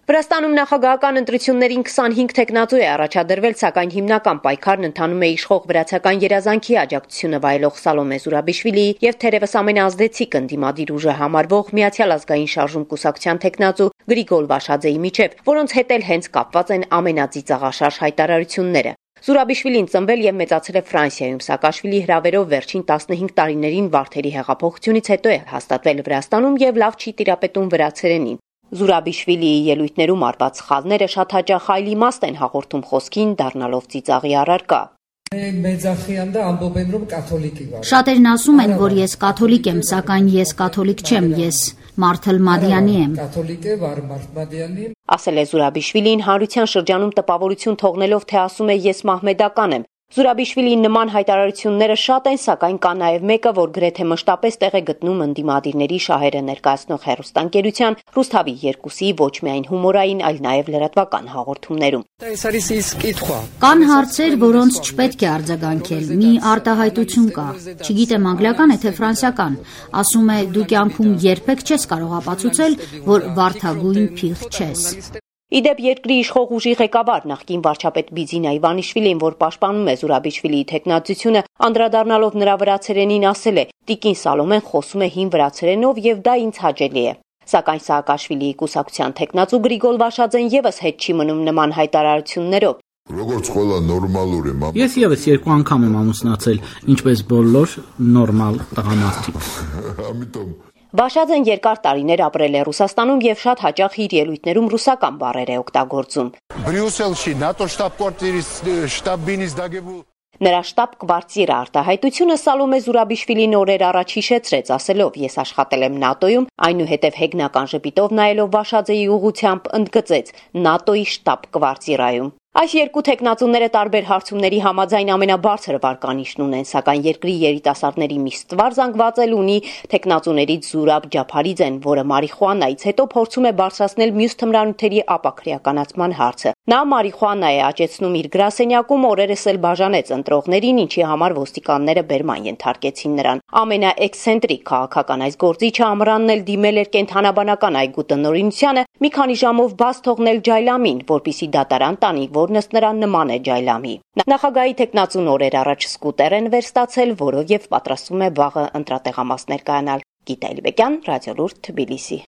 Վրաստանում նախագահական ընտրություններին 25 թեկնածու է առաջադրվել, սակայն հիմնական պայքարն ընթանում է իշխող վրացական երազանքի աջակցությունը վայելող Սալոմե Զուրաբիշվիլիի եւ թերևս ամենաազդեցիկ ընդդիմադիր ուժը համարվող Միացյալ ազգային շարժում կուսակցության թեկնածու Գրիգոլ Վաշաձեի միջև, որոնց հետ էլ հենց կապված են ամենածիծաղաշարժ հայտարարությունները։ Զուրաբիշվիլին ծնվել եւ մեծացել է Ֆրանսիայում, Սաակաշվիլի հրավերով վերջին 15 տարիներին Վարդերի հեղափոխությունից հետո է հաստատվել Վրաստանում եւ լավ չի տիրապետում վրացերենին։ Զուրաբիշվիլիի ելույթներում արված սխալները շատ հաճախ այլ իմաստ են հաղորդում խոսքին, դառնալով ծիծաղի առարկա։ Շատերն ասում են, որ ես կաթոլիկ եմ, սակայն ես կաթոլիկ չեմ, ես Մարթել Մադյանի եմ։ Ասել է Զուրաբիշվիլին հանրության շրջանում տպավորություն թողնելով, թե ասում է ես մահմեդական եմ։ Զուրաբիշվիլիի նման հայտարարությունները շատ են, սակայն կա նաև մեկը, որ գրեթե մշտապես տեղ է գտնում ընդդիմադիրների շահերը ներկայացնող հեռուստաընկերության Ռուսթավի 2-ի ոչ միայն հումորային, այլ նաև լրատվական հաղորդումներում։ Կան հարցեր, որոնց չպետք է արձագանքել։ Մի արտահայտություն կա, չգիտեմ անգլիական է թե ֆրանսիական, ասում է դու կյանքում երբեք չես կարող ապացուցել, որ վարդագույն փիղ չես։ Իդեպ երկրի իշխող ուժի ղեկավար նախկին վարչապետ Բիձինա Իվանիշվիլին, որ պաշտպանում է Զուրաբիշվիլիի թեկնածությունը, անդրադառնալով նրա վրացերենին ասել է. «Տիկին Սալոմեն խոսում է հին վրացերենով եւ դա ինձ հաճելի է»։ Սակայն Սաակաշվիլիի կուսակցության թեկնածու Գրիգոլ Վաշաձեն եւս հետ չի մնում նման հայտարարություններով։ Ես եւս 2 անգամ եմ ամուսնացել, ինչպես բոլոր նորմալ տղամարդիկ։ Վաշաձեն երկար տարիներ ապրել է Ռուսաստանում եւ շատ հաճախ իր ելույթներում ռուսական բառեր է օգտագործում։ Նրա շտաբ կվարտիրը արտահայտությունը Սալոմե Զուրաբիշվիլին օրեր առաջ հիշեցրեց, ասելով. «Ես աշխատել եմ ՆԱՏՕ-ում», այնուհետև հեգնական ժպիտով նայելով Վաշաձեի ուղղությամբ ընդգծեց. «ՆԱՏՕ-ի շտաբ կվարտիրայում»։ Այս երկու թեկնածուները տարբեր հարցումների համաձայն ամենաբարձր վարկանիշն ունեն, սակայն երկրի երիտասարդների մի ստվար զանգված էլ ունի թեկնածուներից Զուրաբ Ջափարիձեն, որը մարիխուանայից հետո փորձում է բարձրացնել մյուս թմրանյութերի ապաքրեականացման հարցը։ Նա մարիխուանա է աճեցնում իր գրասենյակում, օրերս էլ բաժանեց ընտրողներին, ինչի համար ոստիկանները բերման ենթարկեցին նրան։ Ամենաէքսցենտրիկ քաղաքական այս գործիչը ամռանն էլ դիմել էր կենդանաբանական այգու տնօրինությանը մի քանի ժամով բաց թողնել ջայլամին, որպիսի դատարան տանի, որն ըստ նրան նման է ջայլամի։ Նախագահի թեկնածուն օրեր առաջ սկուտեր են վերստացել, որով եւ պատրաստվում է վաղը ընտրատեղամաս ներկայանալ։ Գիտա Իլբեկյան, Ռադիոլուրդ, Թբիլիսի։